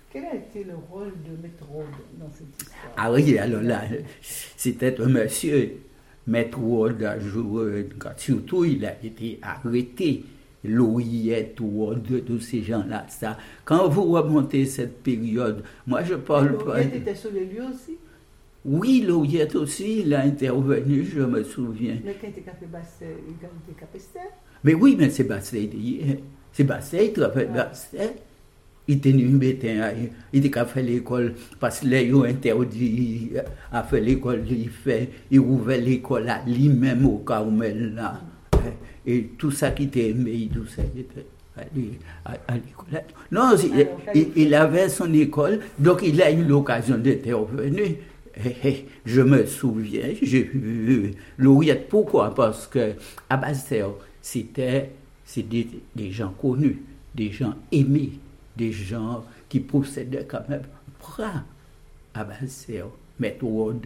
Quel a été le rôle de Maître Rode dans cette histoire? Ah oui, alors là, c'était un monsieur. Maître Rode a joué, surtout il a été arrêté. Lauriette, Rode, tous ces gens-là. Ça. Quand vous remontez cette période, moi je parle pas. Lauriette était sur les lieux aussi? Oui, Lauriette aussi, il a intervenu, je me souviens. Mais quand il était café Bastet, il était Capestet? Mais oui, mais c'est Bastet. C'est Bastet, il travaille Bastet. Il était il était qu'à faire l'école, parce que là, ils ont interdit à faire l'école, il ouvrait l'école à lui-même au Carmel, là. Et tout ça qui était aimé, tout ça, il était à l'école. Non, il avait son école, donc il a eu l'occasion d'intervenir. Je me souviens, j'ai vu Lauriette. Pourquoi? Parce que à Bastel, c'est des gens connus, des gens aimés, des gens qui possédaient quand même bras à Bastel. Maître Rode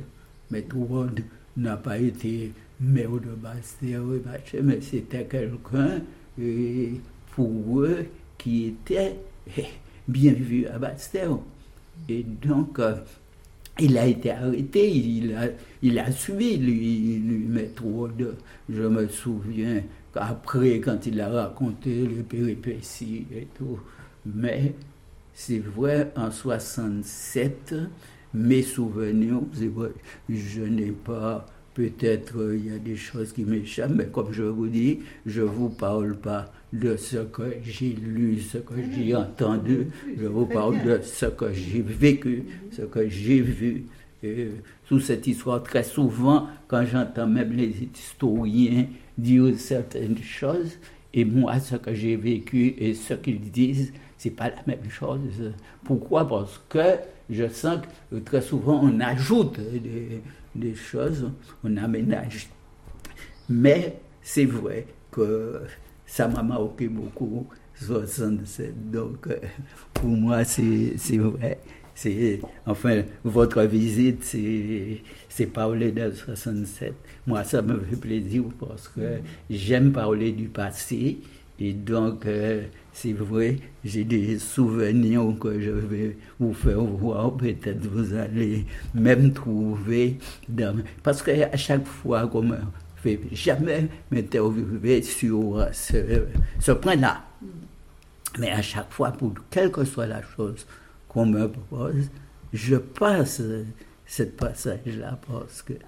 n'a pas été maire de Bastel, mais c'était quelqu'un pour eux qui était bien vu à Bastel. Et donc, il a été arrêté, il a suivi, lui Maître Rode. Je me souviens qu'après, quand il a raconté les péripéties et tout, mais c'est vrai, en 67, mes souvenirs, c'est vrai, je n'ai pas, peut-être il y a des choses qui m'échappent, mais comme je vous dis, je ne vous parle pas de ce que j'ai lu, ce que j'ai entendu, je vous parle de ce que j'ai vécu, ce que j'ai vu. Et sous cette histoire, très souvent, quand j'entends même les historiens dire certaines choses, et moi, ce que j'ai vécu et ce qu'ils disent, c'est pas la même chose. Pourquoi? Parce que je sens que très souvent, on ajoute des choses, on aménage. Mais c'est vrai que ça m'a marqué beaucoup, 67. Donc, pour moi, c'est vrai. Enfin, votre visite, c'est parler de 67. Moi, ça me fait plaisir parce que j'aime parler du passé. Et donc, c'est vrai, j'ai des souvenirs que je vais vous faire voir. Peut-être vous allez même trouver. Parce qu'à chaque fois, comme je ne vais jamais m'interviewer sur ce point-là. Mais à chaque fois, pour quelle que soit la chose qu'on me propose, je passe ce passage-là parce que